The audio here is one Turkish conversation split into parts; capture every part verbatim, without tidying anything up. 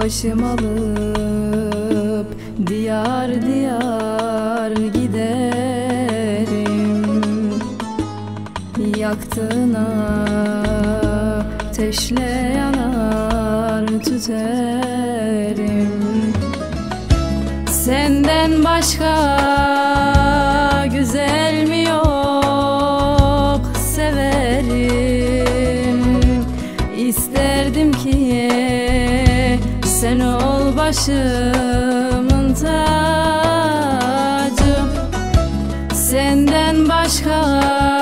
Başım alıp diyar diyar giderim. Yaktığına ateşle yanar tüterim. Senden başka güzel mi yok severim. İsterdim ki sen ol başımın tacı. Senden başka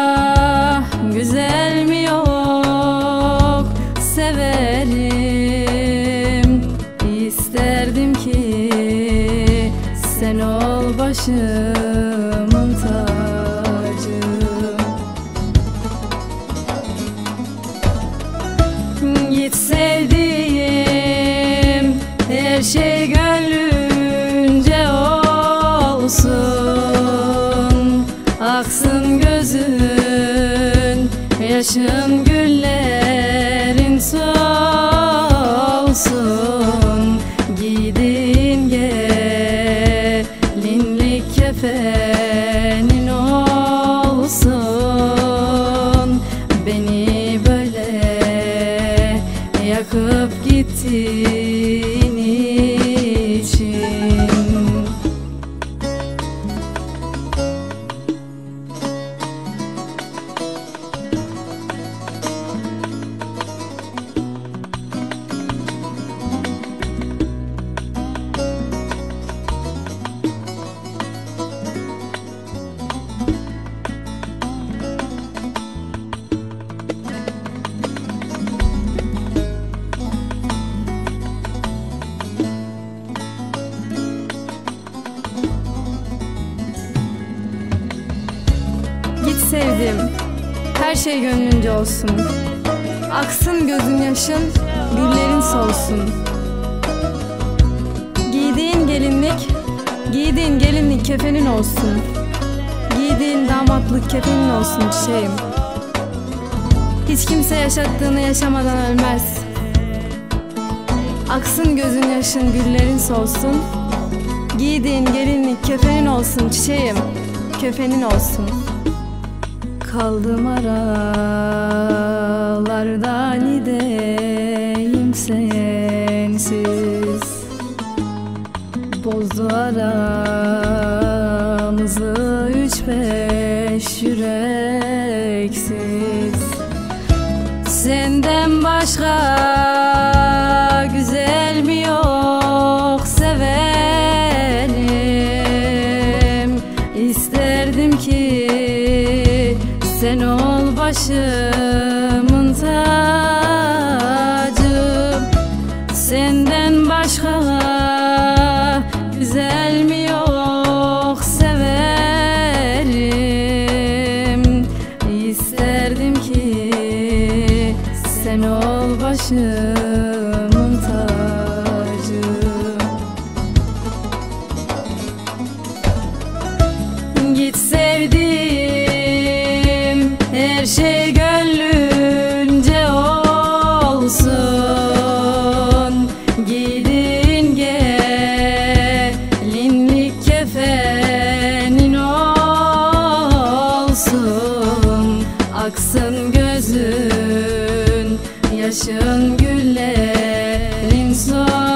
güzel mi yok severim. İsterdim ki sen ol başımın tacı. Git sevdiğim, her şey gönlünce olsun. Aksın gözün, yaşın güllerin solsun. Giydiğin gelinlik kefenin olsun. Beni böyle yakıp gittiğin için. Git sevdim, her şey gönlünce olsun. Aksın gözün yaşın, güllerin solsun. Giydiğin gelinlik, giydiğin gelinlik kefenin olsun. Giydiğin damatlık kefenin olsun çiçeğim. Hiç kimse yaşattığını yaşamadan ölmez. Aksın gözün yaşın, güllerin solsun. Giydiğin gelinlik kefenin olsun çiçeğim, kefenin olsun. Kaldım aralarda nideyim sensiz. Bozdu aramızı üç beş yüreksiz. Senden başka güzel mi yok severim. İsterdim ki sen ol başımın tacı. Senden başka güzel mi yok severim. İsterdim ki sen ol başımın tacı. Git sevdiğim, her şey gönlünce olsun. Giydiğin gelinlik kefenin olsun. Aksın gözün, yaşın güllerin solsun.